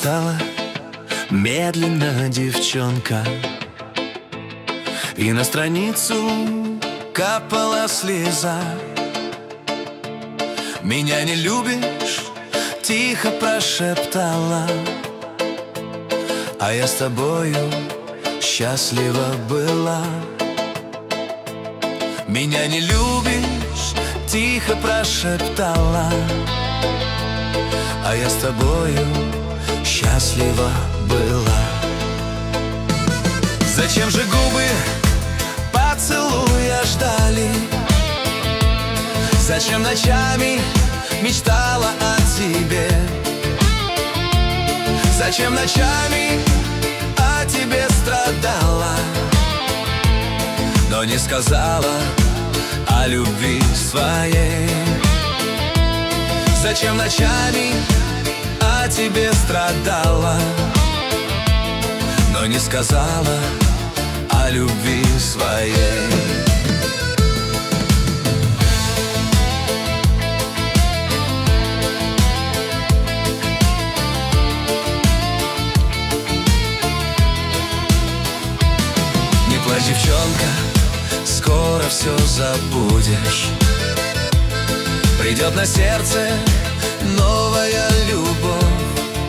читала медленно, девчонка, и на страницу капала слеза. Меня не любишь, тихо прошептала, а я с тобою счастлива была. Меня не любишь, тихо прошептала, а я с тобою счастлива была. Зачем же губы поцелуя ждали? Зачем ночами мечтала о тебе? Зачем ночами о тебе страдала, но не сказала о любви своей? Зачем ночами о тебе страдала, но не сказала о любви своей? Не плачь, девчонка, скоро все забудешь. Придет на сердце новая любовь.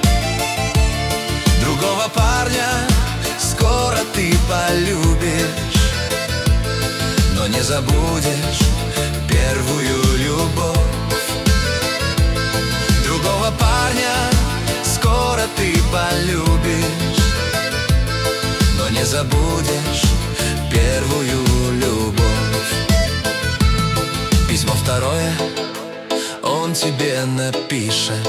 Другого парня скоро ты полюбишь, но не забудешь первую любовь. Другого парня скоро ты полюбишь, но не забудешь первую любовь. Письмо второе он тебе напишет,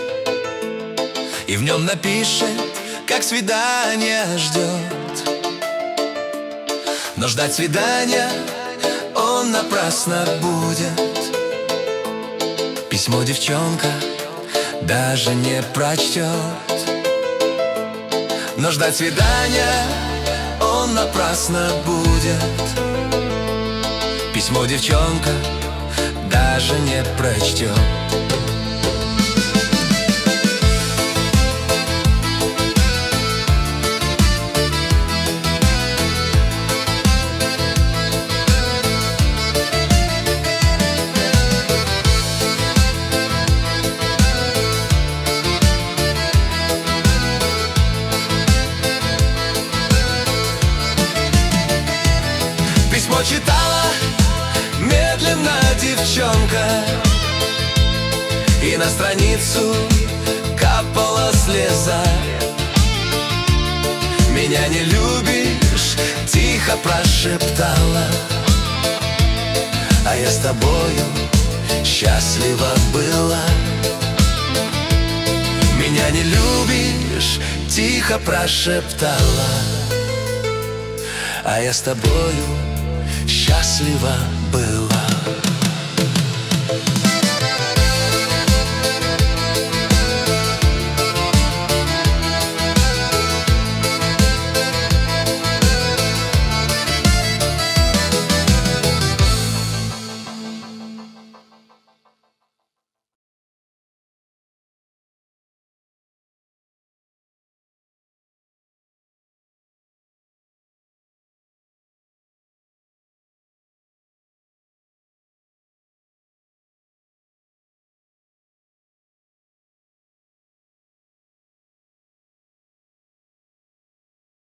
и в нем напишет, как свидание ждет. Но ждать свидания он напрасно будет. Письмо девчонка даже не прочтет. Но ждать свидания он напрасно будет. Письмо девчонка даже не прочтет. Письмо читала медленно девчонка, и на страницу капала слеза. Меня не любишь, тихо прошептала, а я с тобою счастлива была. Меня не любишь, тихо прошептала, а я с тобою счастлива